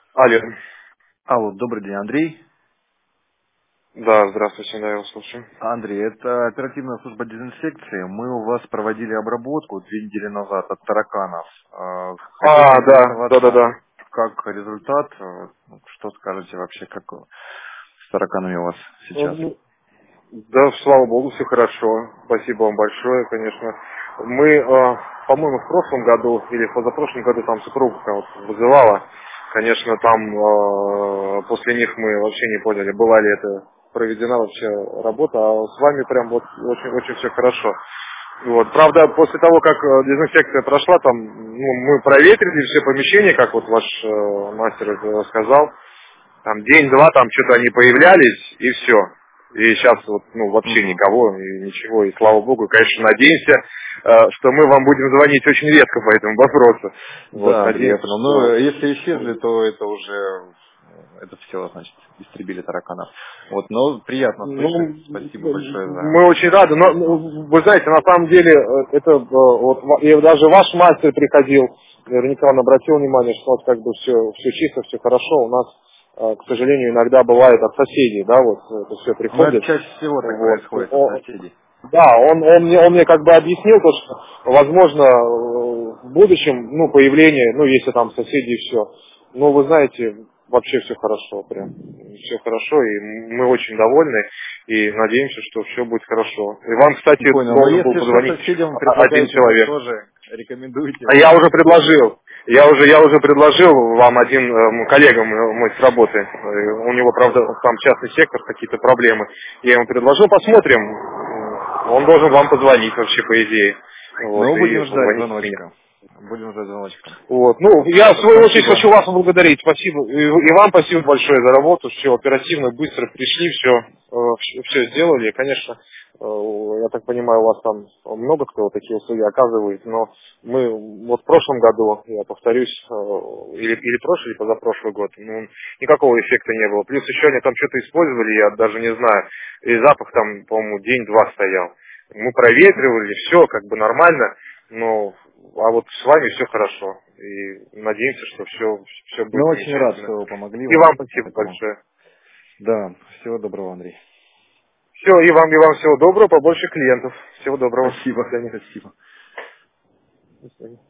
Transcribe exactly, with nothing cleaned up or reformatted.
Алло. Алло, добрый день, Андрей. Да, здравствуйте, да, я вас слушаю. Андрей, это оперативная служба дезинфекции. Мы у вас проводили обработку две недели назад от тараканов. А, Хотел А, да, да, да, поинтересоваться, да. как результат, э, ну, что скажете вообще, как с тараканами у вас сейчас? Ну, да, слава богу, все хорошо. Спасибо вам большое, конечно. Мы, э, по-моему, в прошлом году или в позапрошлом году там супруга вот вызывала. Конечно, там э, после них мы вообще не поняли, была ли это проведена вообще работа, а с вами прям вот очень, очень все хорошо. Вот. Правда, после того, как э, дезинфекция прошла, там, ну, мы проветрили все помещения, как вот ваш э, мастер это сказал. Там день-два, там что-то они появлялись, и все. И сейчас вот, ну, вообще Мгм. никого, и ничего, и слава богу, конечно, надеемся, э, что мы вам будем звонить очень редко по этому вопросу. Вот, Да, Андрей, я надеемся, понял. Но что... если исчезли, то это уже, э, это все, значит, истребили тараканов. Вот, но приятно Ну, слышать. Спасибо большое за... мы очень рады, но, ну, вы знаете, на самом деле, э, это, э, вот, ва- и даже ваш мастер приходил, наверняка он обратил внимание, что вот как бы все, все чисто, все хорошо, у нас, э, к сожалению, иногда бывает от соседей, да, вот это все Но это приходит, чаще всего так вот. происходит от О, соседей. да, он, он, мне, он мне как бы объяснил, то, что, возможно, э, в будущем, ну, появление, ну, если там соседи и все. Но вы знаете, вообще все хорошо, прям. Все хорошо, и мы очень довольны, и надеемся, что все будет хорошо. И вам, кстати, Понял. Но должен был если что, позвонить соседям о- один предлагайте, так человек. тоже рекомендуйте. А я уже предложил. Я уже, я уже предложил вам один э, коллега мой мой с работы. Э, У него, правда, там частный сектор, какие-то проблемы. Я ему предложил, посмотрим. Он должен вам позвонить вообще, по идее. Вот, Но и будем ждать позвонить мне. звоночка. Будем ждать звоночка. Вот. Ну, я в свою очередь Спасибо. хочу вас поблагодарить. Спасибо. И, и вам спасибо большое за работу. Все оперативно, быстро пришли, все, все сделали. Конечно, э, я так понимаю, у вас там много кто вот такие услуги оказывает, но мы вот в прошлом году, я повторюсь, э, или, или прошлый, или позапрошлый год, ну, никакого эффекта не было. Плюс еще они там что-то использовали, я даже не знаю, и запах там, по-моему, день-два стоял. Мы проветривали, все как бы нормально, но а вот с вами все хорошо. И надеемся, что все, все будет Ну, очень рад, замечательно. что вы помогли И вам. вам спасибо Поэтому, большое. да, всего доброго, Андрей. Все, и вам, и вам всего доброго, побольше клиентов. Всего доброго. До Спасибо. свидания. Спасибо. До свидания.